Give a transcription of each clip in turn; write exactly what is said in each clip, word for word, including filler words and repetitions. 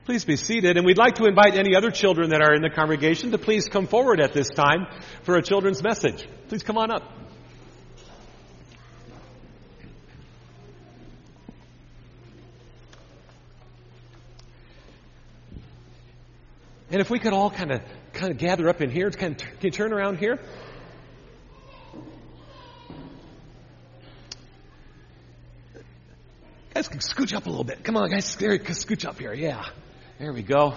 Please be seated, and we'd like to invite any other children that are in the congregation to please come forward at this time for a children's message. Please come on up. And if we could all kind of kind of gather up in here, kind of, can you turn around here? Guys, scooch up a little bit. Come on, guys, scooch up here. Yeah, there we go.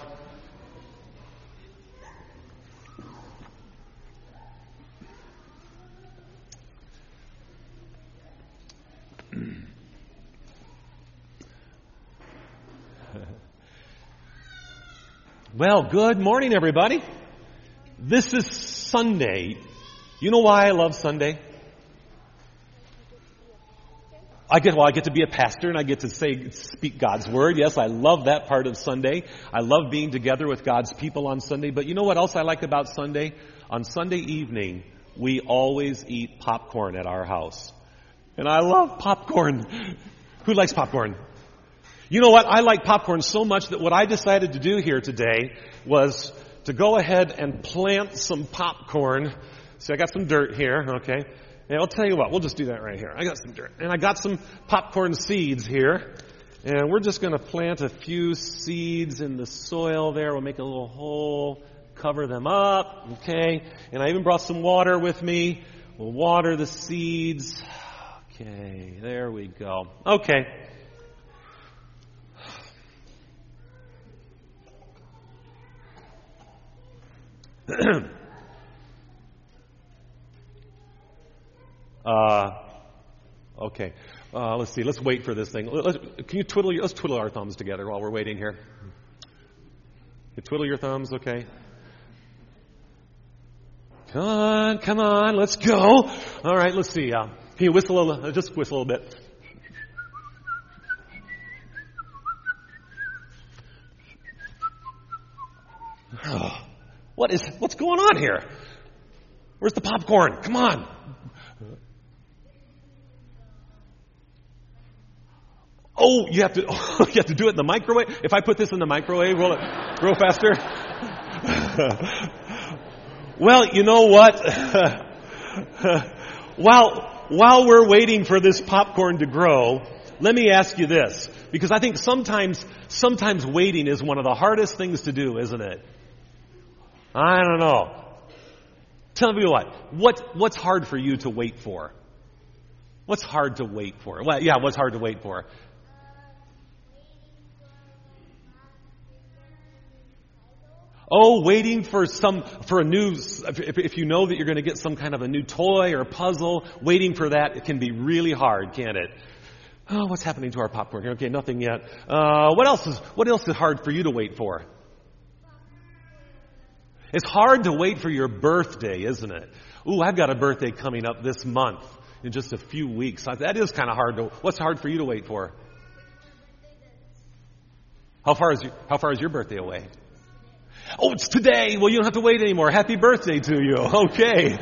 Well, good morning, everybody. This is Sunday. You know why I love Sunday? I get, well, I get to be a pastor and I get to say, speak God's word. Yes, I love that part of Sunday. I love being together with God's people on Sunday. But you know what else I like about Sunday? On Sunday evening, we always eat popcorn at our house. And I love popcorn. Who likes popcorn? You know what? I like popcorn so much that what I decided to do here today was to go ahead and plant some popcorn. See, I got some dirt here, okay? And I'll tell you what, we'll just do that right here. I got some dirt. And I got some popcorn seeds here. And we're just going to plant a few seeds in the soil there. We'll make a little hole, cover them up, okay? And I even brought some water with me. We'll water the seeds. Okay, there we go. Okay. uh, okay. Uh, let's see. Let's wait for this thing. Let's, can you twiddle? Your, let's twiddle our thumbs together while we're waiting here. You twiddle your thumbs, okay? Come on, come on. Let's go. All right. Let's see. Uh, can you whistle a little? Just whistle a little bit. Oh. What is, what's going on here? Where's the popcorn? Come on. Oh, you have to, oh, you have to do it in the microwave? If I put this in the microwave, will it grow faster? Well, you know what? while, while we're waiting for this popcorn to grow, let me ask you this. Because I think sometimes, sometimes waiting is one of the hardest things to do, isn't it? I don't know. Tell me what. What what's hard for you to wait for? What's hard to wait for? Well, yeah, what's hard to wait for? Oh, waiting for some for a new. If, if you know that you're going to get some kind of a new toy or puzzle, waiting for that, it can be really hard, can't it? Oh, what's happening to our popcorn here? Okay, nothing yet. Uh, what else is what else is hard for you to wait for? It's hard to wait for your birthday, isn't it? Ooh, I've got a birthday coming up this month in just a few weeks. That is kind of hard to. What's hard for you to wait for? How far is your, how far is your birthday away? Oh, it's today. Well, you don't have to wait anymore. Happy birthday to you. Okay.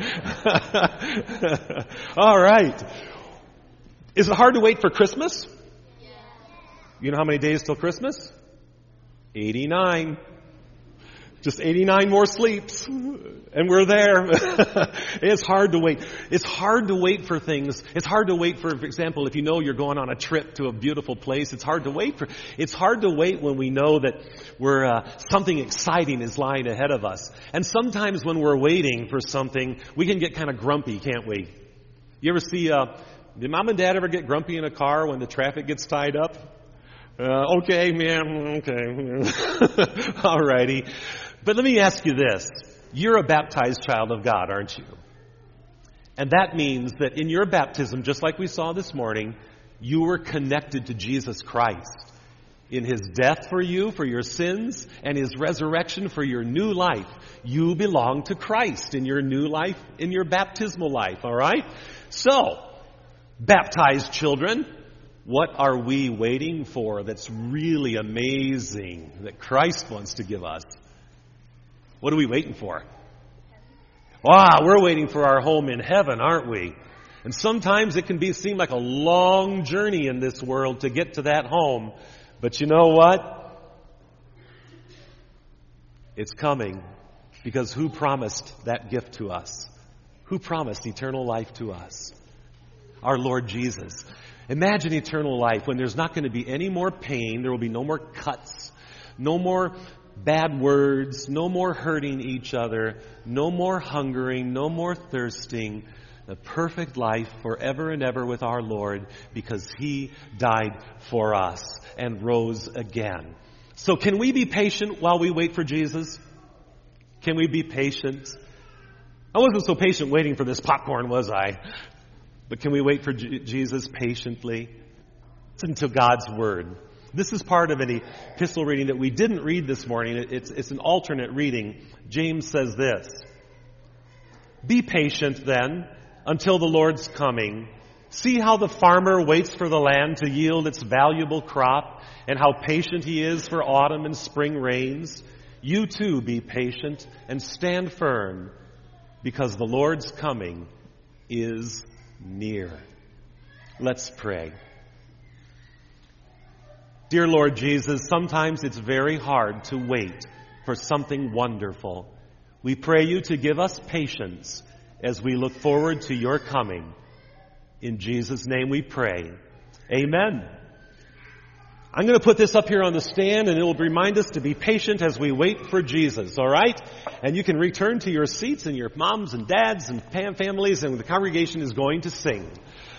All right. Is it hard to wait for Christmas? You know how many days till Christmas? eighty-nine. Just eighty-nine more sleeps, and we're there. It's hard to wait. It's hard to wait for things. It's hard to wait for, for example, if you know you're going on a trip to a beautiful place, it's hard to wait for. It's hard to wait when we know that we're uh, something exciting is lying ahead of us. And sometimes when we're waiting for something, we can get kind of grumpy, can't we? You ever see, uh, did mom and dad ever get grumpy in a car when the traffic gets tied up? Uh, okay, man, okay. All righty. But let me ask you this. You're a baptized child of God, aren't you? And that means that in your baptism, just like we saw this morning, you were connected to Jesus Christ. In His death for you, for your sins, and His resurrection for your new life. You belong to Christ in your new life, in your baptismal life, all right? So, baptized children, what are we waiting for that's really amazing that Christ wants to give us? What are we waiting for? Wow, we're waiting for our home in heaven, aren't we? And sometimes it can be seem like a long journey in this world to get to that home. But you know what? It's coming because who promised that gift to us? Who promised eternal life to us? Our Lord Jesus. Imagine eternal life when there's not going to be any more pain. There will be no more cuts, no more bad words, no more hurting each other, no more hungering, no more thirsting. A perfect life forever and ever with our Lord because He died for us and rose again. So can we be patient while we wait for Jesus? Can we be patient? I wasn't so patient waiting for this popcorn, was I? But can we wait for J- Jesus patiently? Listen to God's Word. This is part of an epistle reading that we didn't read this morning. It's, it's an alternate reading. James says this: "Be patient then until the Lord's coming. See how the farmer waits for the land to yield its valuable crop, and how patient he is for autumn and spring rains. You too be patient and stand firm, because the Lord's coming is near." Let's pray. Dear Lord Jesus, sometimes it's very hard to wait for something wonderful. We pray you to give us patience as we look forward to your coming. In Jesus' name we pray. Amen. I'm going to put this up here on the stand, and it will remind us to be patient as we wait for Jesus, all right? And you can return to your seats, and your moms and dads and families, and the congregation is going to sing.